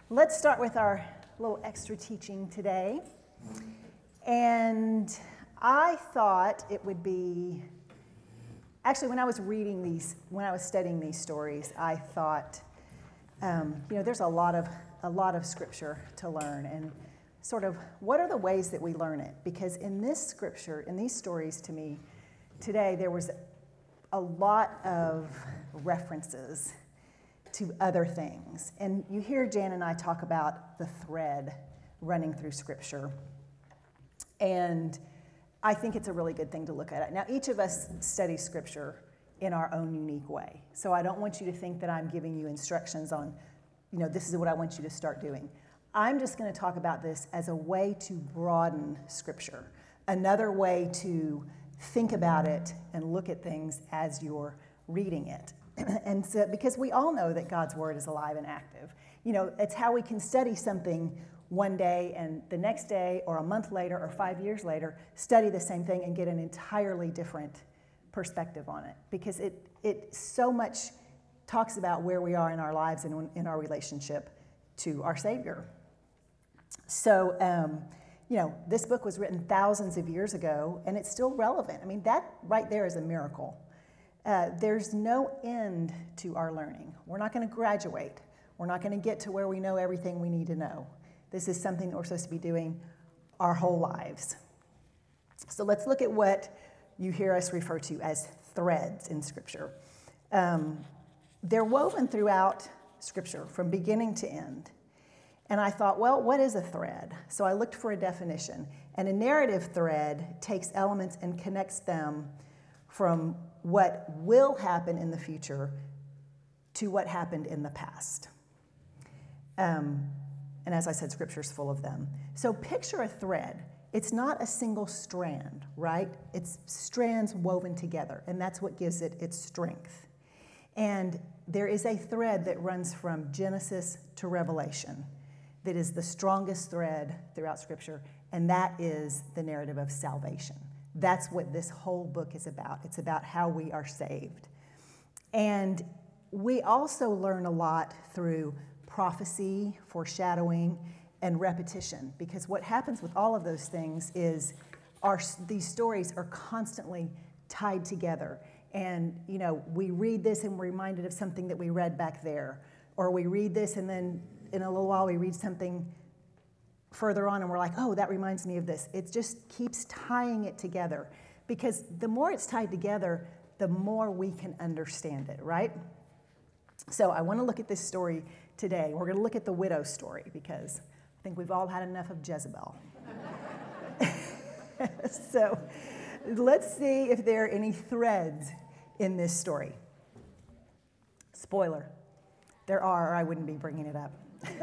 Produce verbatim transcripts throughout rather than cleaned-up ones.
Let's start with our little extra teaching today. And I thought it would be, actually when I was reading these, when I was studying these stories, I thought, um, you know, there's a lot of, a lot of scripture to learn, and sort of what are the ways that we learn it? Because in this scripture, in these stories to me, today there was a lot of references to other things. And you hear Jan and I talk about the thread running through Scripture. And I think it's a really good thing to look at it. Now, each of us studies Scripture in our own unique way. So I don't want you to think that I'm giving you instructions on, you know, this is what I want you to start doing. I'm just going to talk about this as a way to broaden Scripture, another way to think about it and look at things as you're reading it. And so, because we all know that God's word is alive and active. You know, it's how we can study something one day and the next day or a month later or five years later, study the same thing and get an entirely different perspective on it. Because it, it so much talks about where we are in our lives and in our relationship to our Savior. So, um, you know, this book was written thousands of years ago and it's still relevant. I mean, that right there is a miracle. Uh, there's no end to our learning. We're not going to graduate. We're not going to get to where we know everything we need to know. This is something that we're supposed to be doing our whole lives. So let's look at what you hear us refer to as threads in Scripture. Um, they're woven throughout Scripture from beginning to end. And I thought, well, what is a thread? So I looked for a definition. And a narrative thread takes elements and connects them from what will happen in the future to what happened in the past. Um, and as I said, Scripture's full of them. So picture a thread. It's not a single strand, right? It's strands woven together, and that's what gives it its strength. And there is a thread that runs from Genesis to Revelation that is the strongest thread throughout Scripture, and that is the narrative of salvation. That's what this whole book is about. It's about how we are saved. And we also learn a lot through prophecy, foreshadowing, and repetition, because what happens with all of those things is our, these stories are constantly tied together. And, you know, we read this and we're reminded of something that we read back there. Or we read this and then in a little while we read something further on and we're like, oh, that reminds me of this. It just keeps tying it together, because the more it's tied together, the more we can understand it, right? So I want to look at this story today. We're going to look at the widow story, because I think we've all had enough of Jezebel. So let's see if there are any threads in this story. Spoiler, there are, or I wouldn't be bringing it up.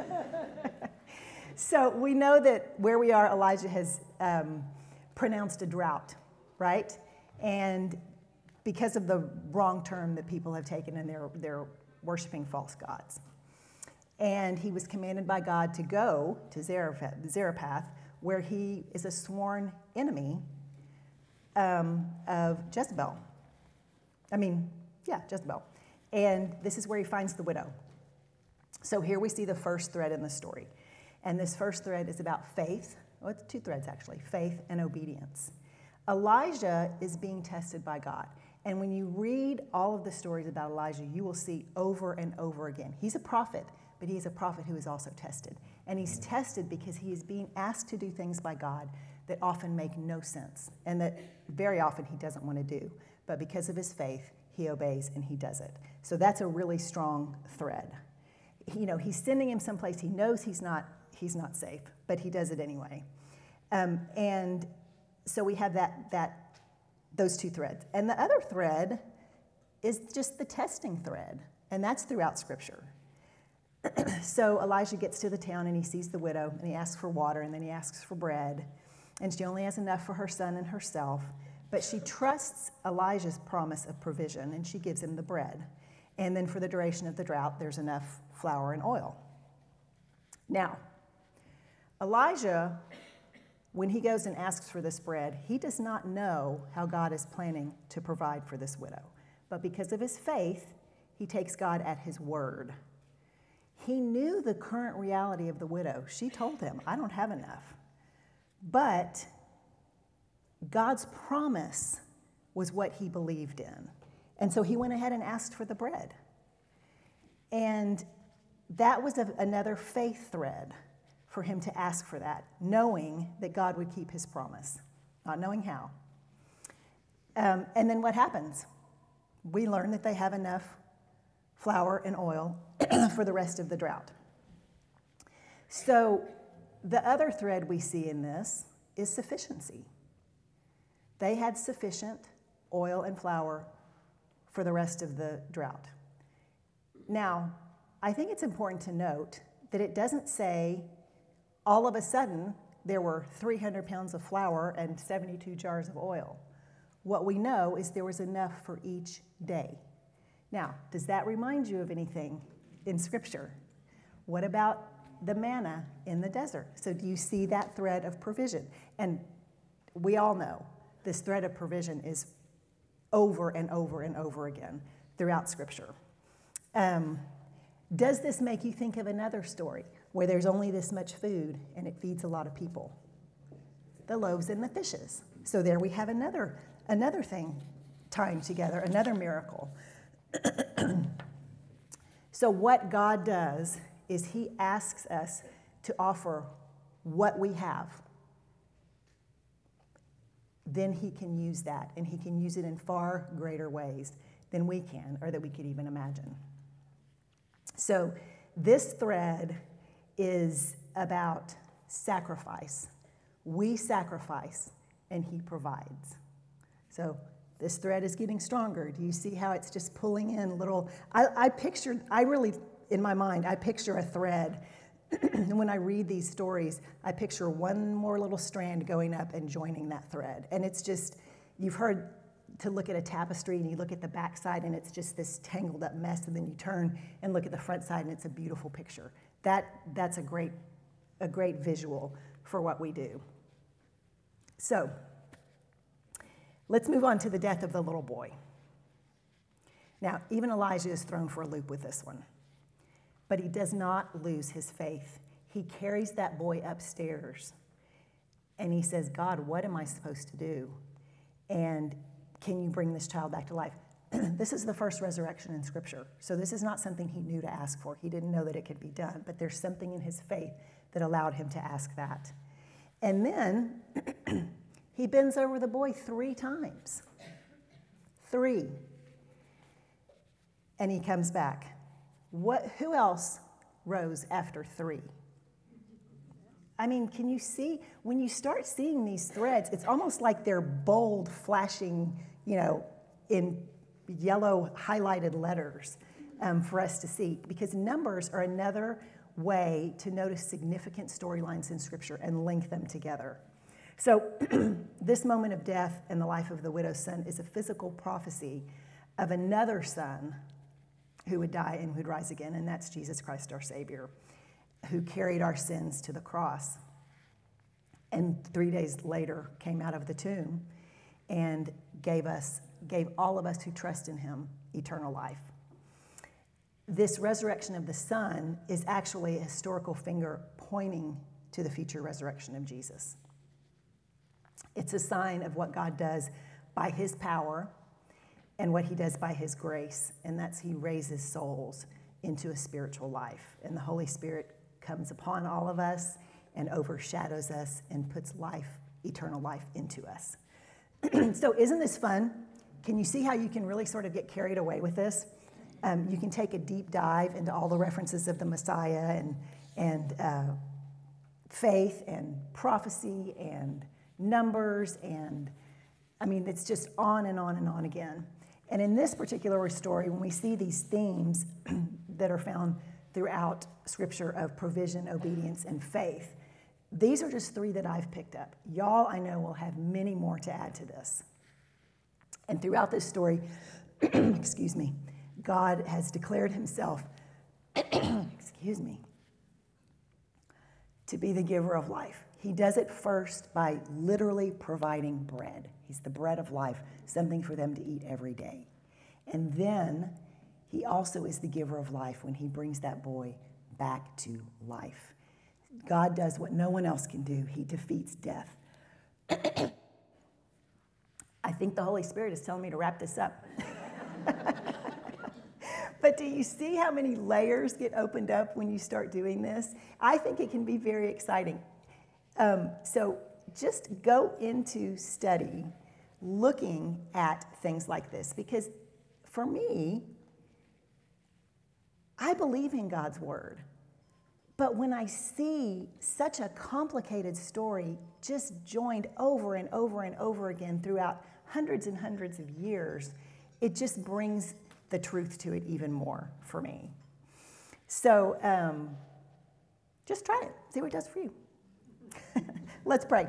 So we know that where we are, Elijah has um, pronounced a drought, right? And because of the wrong turn that people have taken, and they're, they're worshiping false gods. And he was commanded by God to go to Zarephath, Zarephath where he is a sworn enemy um, of Jezebel. I mean, yeah, Jezebel. And this is where he finds the widow. So here we see the first thread in the story. And this first thread is about faith. Well, it's two threads, actually. Faith and obedience. Elijah is being tested by God. And when you read all of the stories about Elijah, you will see over and over again. He's a prophet, but he's a prophet who is also tested. And he's tested because he is being asked to do things by God that often make no sense, and that very often he doesn't want to do. But because of his faith, he obeys and he does it. So that's a really strong thread. You know, he's sending him someplace he knows he's not he's not safe, but he does it anyway. Um, and so we have that that those two threads. And the other thread is just the testing thread, and that's throughout Scripture. So Elijah gets to the town and he sees the widow and he asks for water and then he asks for bread. And she only has enough for her son and herself, but she trusts Elijah's promise of provision and she gives him the bread. And then for the duration of the drought, there's enough flour and oil. Now, Elijah, when he goes and asks for this bread, he does not know how God is planning to provide for this widow. But because of his faith, he takes God at his word. He knew the current reality of the widow. She told him, I don't have enough. But God's promise was what he believed in. And so he went ahead and asked for the bread. And that was a, another faith thread for him to ask for that, knowing that God would keep his promise, not knowing how. Um, and then what happens? We learn that they have enough flour and oil for the rest of the drought. So the other thread we see in this is sufficiency. They had sufficient oil and flour for the rest of the drought. Now, I think it's important to note that it doesn't say all of a sudden there were three hundred pounds of flour and seventy-two jars of oil. What we know is there was enough for each day. Now, does that remind you of anything in Scripture? What about the manna in the desert? So do you see that thread of provision? And we all know this thread of provision is over and over and over again throughout Scripture. Um, does this make you think of another story where there's only this much food and it feeds a lot of people? The loaves and the fishes. So there we have another, another thing tying together, another miracle. So what God does is he asks us to offer what we have. Then he can use that, and he can use it in far greater ways than we can or that we could even imagine. So this thread is about sacrifice. We sacrifice, and he provides. So this thread is getting stronger. Do you see how it's just pulling in little, I, I pictured, I really, in my mind, I picture a thread. And when I read these stories, I picture one more little strand going up and joining that thread. And it's just, you've heard to look at a tapestry and you look at the back side and it's just this tangled up mess, and then you turn and look at the front side and it's a beautiful picture. That, that's a great, a great visual for what we do. So, let's move on to the death of the little boy. Now, even Elijah is thrown for a loop with this one. But he does not lose his faith. He carries that boy upstairs and he says, God, what am I supposed to do? And can you bring this child back to life? This is the first resurrection in Scripture. So this is not something he knew to ask for. He didn't know that it could be done, but there's something in his faith that allowed him to ask that. And then he bends over the boy three times. Three. And he comes back. What? Who else rose after three? I mean, can you see, when you start seeing these threads, it's almost like they're bold, flashing, you know, in yellow highlighted letters um, for us to see, because numbers are another way to notice significant storylines in Scripture and link them together. So this moment of death in the life of the widow's son is a physical prophecy of another son who would die and would rise again, and that's Jesus Christ, our Savior, who carried our sins to the cross and three days later came out of the tomb and gave us, gave all of us who trust in him eternal life. This resurrection of the Son is actually a historical finger pointing to the future resurrection of Jesus. It's a sign of what God does by his power and what he does by his grace, and that's he raises souls into a spiritual life. And the Holy Spirit comes upon all of us and overshadows us and puts life, eternal life, into us. So isn't this fun? Can you see how you can really sort of get carried away with this? Um, you can take a deep dive into all the references of the Messiah and, and uh, faith and prophecy and numbers, and I mean, it's just on and on and on again. And in this particular story, when we see these themes that are found throughout Scripture of provision, obedience, and faith, these are just three that I've picked up. Y'all, I know, will have many more to add to this. And throughout this story, excuse me, God has declared himself, excuse me, to be the giver of life. He does it first by literally providing bread. He's the bread of life, something for them to eat every day. And then he also is the giver of life when he brings that boy back to life. God does what no one else can do. He defeats death. I think the Holy Spirit is telling me to wrap this up. But do you see how many layers get opened up when you start doing this? I think it can be very exciting. Um, so just go into study looking at things like this, because for me, I believe in God's word. But when I see such a complicated story just joined over and over and over again throughout hundreds and hundreds of years, it just brings the truth to it even more for me. So um, just try it. See what it does for you. Let's pray.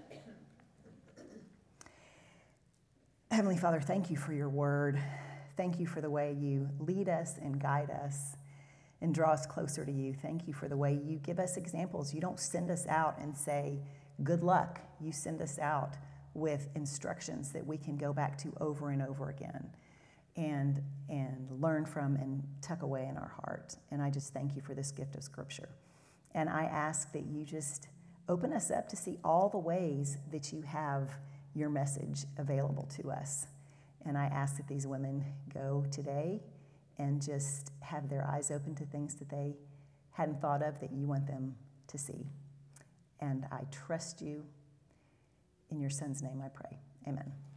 Heavenly Father, thank you for your word. Thank you for the way you lead us and guide us and draw us closer to you. Thank you for the way you give us examples. You don't send us out and say, good luck. You send us out with instructions that we can go back to over and over again and, and learn from and tuck away in our heart. And I just thank you for this gift of Scripture. And I ask that you just open us up to see all the ways that you have your message available to us. And I ask that these women go today and just have their eyes open to things that they hadn't thought of that you want them to see. And I trust you. In your Son's name I pray. Amen.